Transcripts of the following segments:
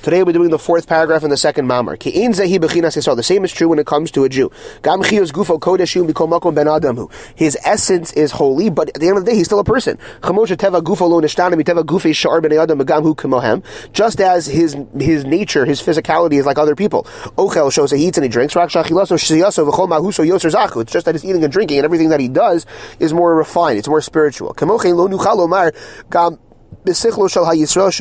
Today we're doing the fourth paragraph in the second mamar. Ke'ein zehi b'chinas Yisrael. The same is true when it comes to a Jew. Gam chiyus gufo kodeshim b'kol makom ben adamu. His essence is holy, but at the end of the day, he's still a person. Chamosha teva gufo lo nishtana miteva gufei sha'ar b'nei adam b'gam hu k'mohem. Just as his nature, his physicality is like other people. Ochel shows that he eats and he drinks. Rak shachilaso sh'iyaso v'chol mahuso yoser zachu. It's just that his eating and drinking and everything that he does is more refined. It's more spiritual. Kemochein lo nuchal omar gam. You also can't say about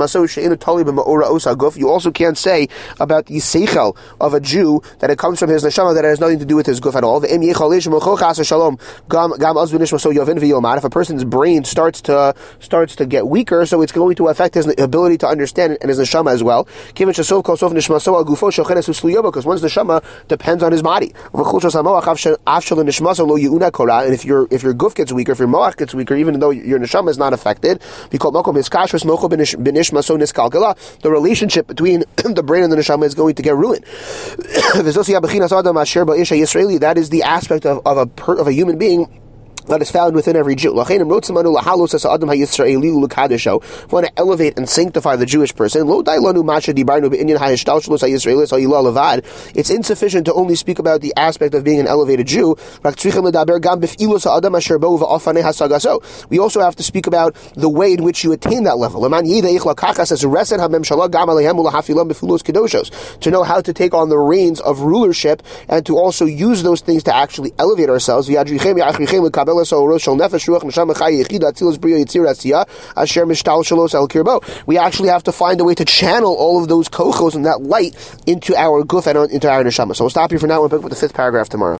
the seichel of a Jew that it comes from his neshama, that it has nothing to do with his guf at all. If a person's brain starts to get weaker, so it's going to affect his ability to understand and his neshama as well. Because one's neshama depends on his body. And if your guf gets weaker, if your moach gets weaker, even though your neshama is not affected, because the relationship between the brain and the neshama is going to get ruined. That is the aspect of a human being that is found within every Jew. If we want to elevate and sanctify the Jewish person, it's insufficient to only speak about the aspect of being an elevated Jew. We also have to speak about the way in which you attain that level. To know how to take on the reins of rulership and to also use those things to actually elevate ourselves. We actually have to find a way to channel all of those kochos and that light into our guf and into our neshama. So we'll stop here for now and pick up with the fifth paragraph tomorrow.